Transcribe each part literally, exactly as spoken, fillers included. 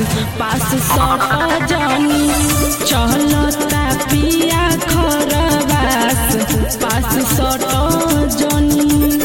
पास सट जानी चलता पिया खरबास पास सट जानी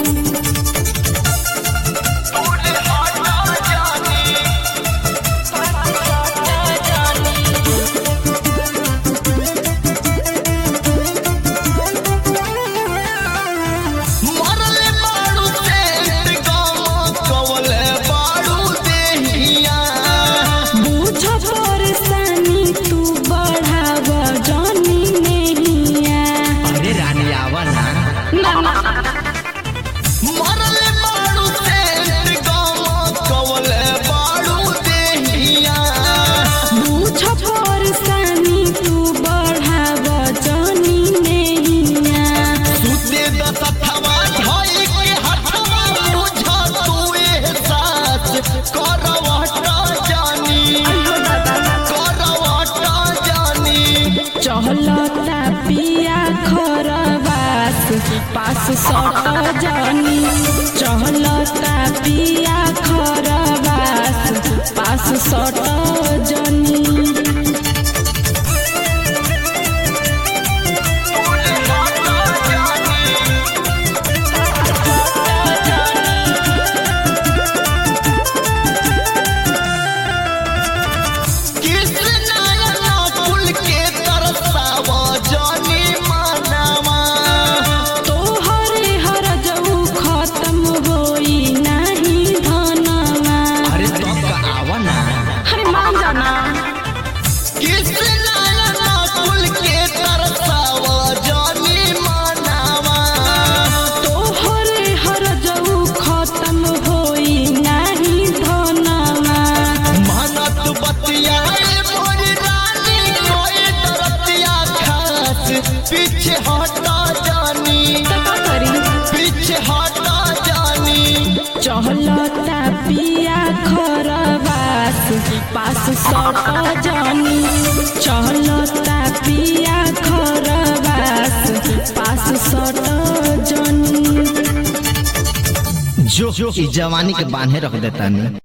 चहलता पिया खरबास पास सट जानी चहलता पिया खरबास पास सट जानी पीछे हटा जानी पीछे हटा जानी चहलता पिया खरबास पास सट जानी चहलता पिया खरबास पास सट जानी जो इस जवानी के बांधे रख देता नहीं।